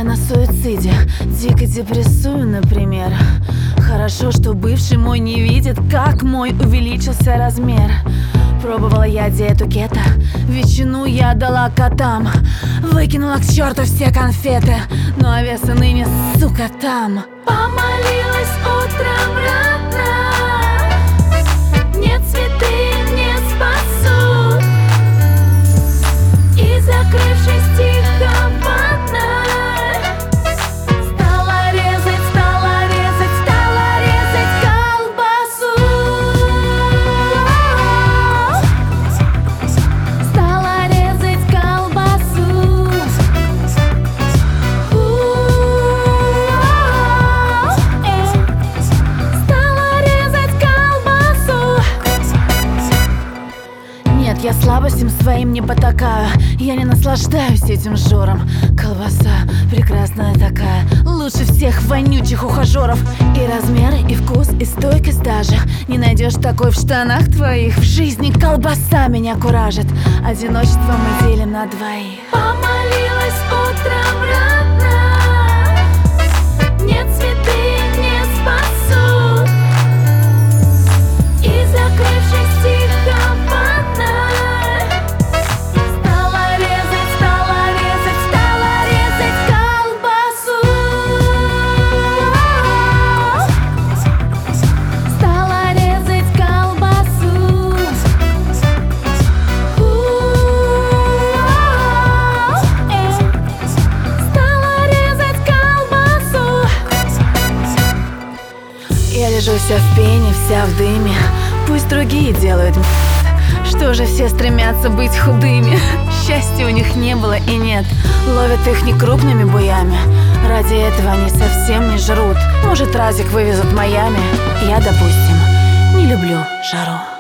я на суициде, дико депрессую, например. Хорошо, что бывший мой не видит, как мой увеличился размер. Пробовала я диету кето, ветчину я дала котам. Выкинула к черту все конфеты, ну а вес ныне, сука, там. Помолилась утром рано, нет, цветы не спасут. И закрывшись тихо в ванной, стала резать колбасу. Стала резать колбасу. Стала резать колбасу. Нет, я слабостям своим не потакаю, я не наслаждаюсь этим жором. Колбаса прекрасная такая, лучше всех вонючих ухажеров. И размеры, и вкус, и стойкость даже не найдешь такой в штанах твоих. В жизни колбаса меня куражит, одиночество мы делим на двоих. Помолилась утром рано, нет, цветы не спасут. И закрывшись тихо в ванной, стала резать колбасу. Стала резать колбасу. Стала резать колбасу. Я лежу вся в пене, вся в дыме. Пусть другие делают что же все стремятся быть худыми? Счастья у них не было и нет, ловят их не крупными буями. Ради этого они совсем не жрут. Может, разик вывезут в Майами. Я, допустим, не люблю жару.